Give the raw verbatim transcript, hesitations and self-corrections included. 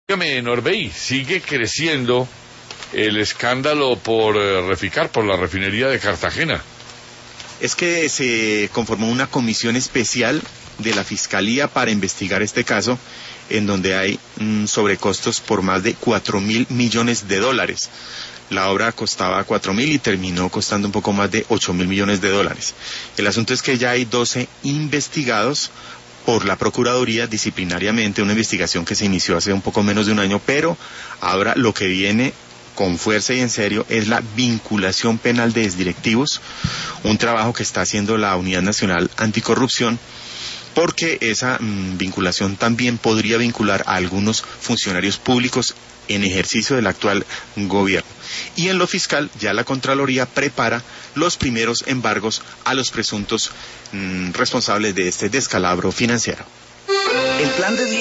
Dígame, Norbey, sigue creciendo el escándalo por eh, Reficar, por la refinería de Cartagena. Es que se conformó una comisión especial de la Fiscalía para investigar este caso, en donde hay mm, sobrecostos por más de cuatro mil millones de dólares. La obra costaba cuatro mil y terminó costando un poco más de ocho mil millones de dólares. El asunto es que ya hay doce investigados por la Procuraduría disciplinariamente, una investigación que se inició hace un poco menos de un año, pero ahora lo que viene con fuerza y en serio es la vinculación penal de exdirectivos, un trabajo que está haciendo la Unidad Nacional Anticorrupción, porque esa mmm, vinculación también podría vincular a algunos funcionarios públicos en ejercicio del actual gobierno. Y en lo fiscal, ya la Contraloría prepara los primeros embargos a los presuntos mmm, responsables de este descalabro financiero. El plan de